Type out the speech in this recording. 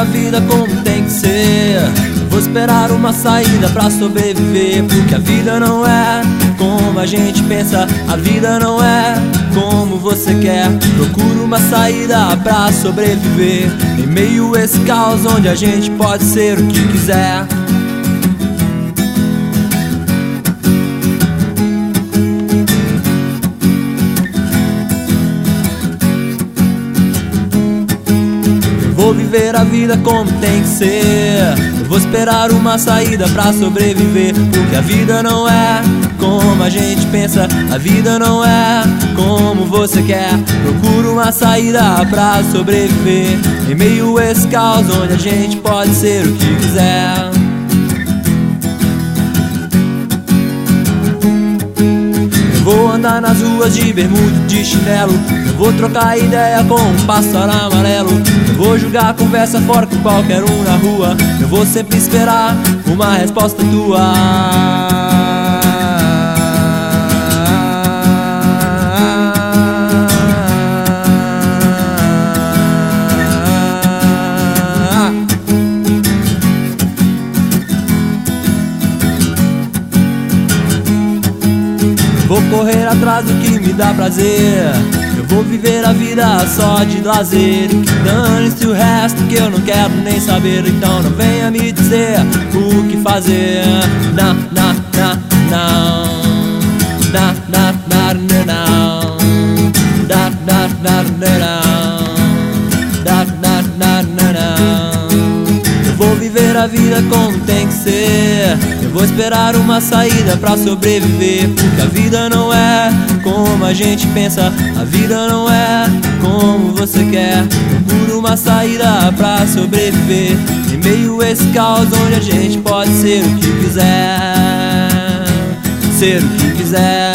a vida como tem que ser. Eu vou esperar uma saída pra sobreviver, porque a vida não é como a gente pensa, a vida não é como você quer. Procuro uma saída pra sobreviver em meio a esse caos onde a gente pode ser o que quiser. Vou viver a vida como tem que ser. Eu vou esperar uma saída pra sobreviver, porque a vida não é como a gente pensa, a vida não é como você quer. Procuro uma saída pra sobreviver em meio a esse caos onde a gente pode ser o que quiser. Eu vou andar nas ruas de bermuda e de chinelo. Eu vou trocar ideia com um pássaro amarelo. Eu vou jogar conversa fora com qualquer um na rua. Eu vou sempre esperar uma resposta tua. Vou correr atrás do que me dá prazer. Eu vou viver a vida só de lazer. Dane-se o resto que eu não quero nem saber. Então não venha me dizer o que fazer. Não, não, não, não. Não, não, não, não. Não, não, não, não. Eu vou viver a vida como tem que ser. Eu vou esperar uma saída pra sobreviver, porque a vida não é como a gente pensa, a vida não é como você quer. Procuro uma saída pra sobreviver em meio a esse caos onde a gente pode ser o que quiser. Ser o que quiser.